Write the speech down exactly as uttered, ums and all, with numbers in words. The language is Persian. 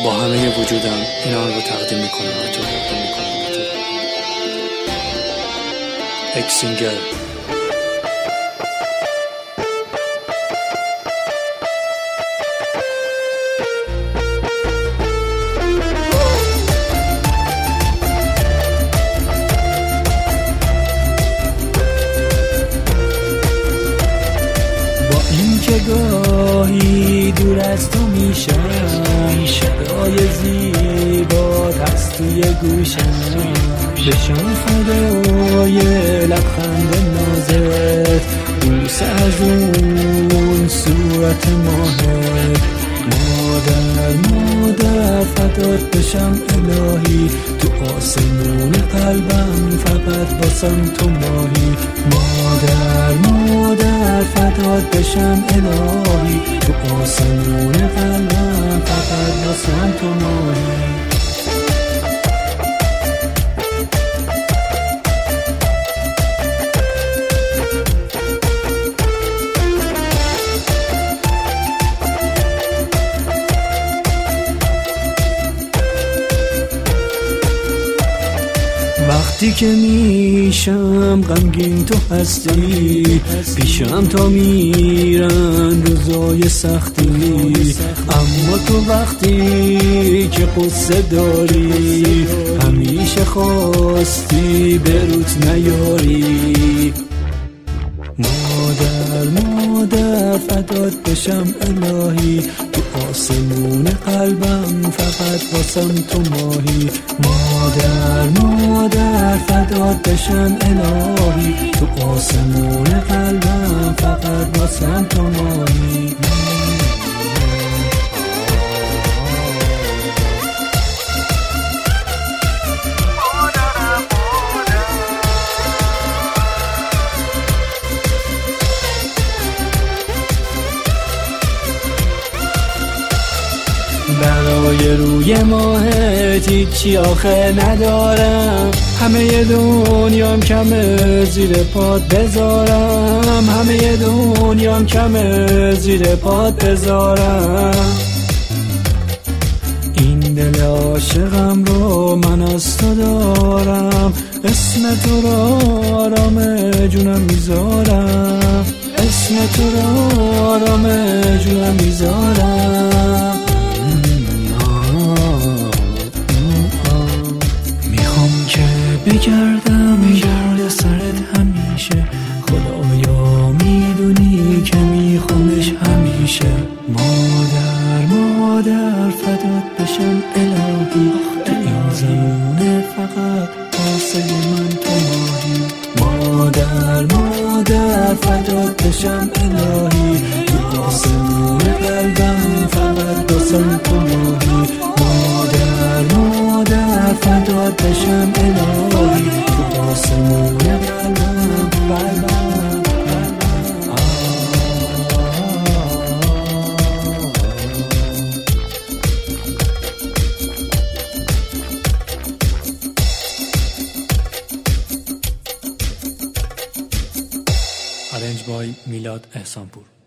با همه وجودم این آن رو تقدیم میکنم به تو. اکس سینگر. که گاهی دور از تو میشم، صدای زیبا هست توی گوشم، بشم فدای لبخند نازت، بوسه از اون صورت ماهت. مادر مادر فدات بشم الهی، تو آسمون قلبم فقط باسم تو ماهی. مادر مادر فدات بشم الهی، تو آسمون قلبم فقط باسم تو ماهی. وقتی که میشم غمگین تو هستی، پیشم تا میرن روزای سختی، اما تو وقتی که قصه داری همیشه خواستی بروت نیاری. مادر مادر فدات بشم الهی، تو آسمون قلبم فقط واسم تو ماهی. مادر مادر فدات بشم الهی، تو آسمون قلبم فقط واسم تو ماهی. برای روی ماهت هیچی آخه ندارم، همه دنیام کمه زیر پات بذارم، همه دنیام کمه زیر پات بذارم. این دل عاشقم رو من از تو دارم، اسم تو رو آرام جونم میذارم، اسم تو رو آرام جونم میذارم. بگردم گرد سرت همیشه، خدایا میدونی که میخوامش همیشه. مادر مادر فدات بشم الهی، تو این زمونه فقط واسه من تو ماهی. مادر مادر فدات بشم الهی، تو آسمون قلبم فقط واسه تو ماهی. مادر مادر فدات بشم الهی، تو آسمون قلبم قلبم. Arranged by میلاد احسانپور.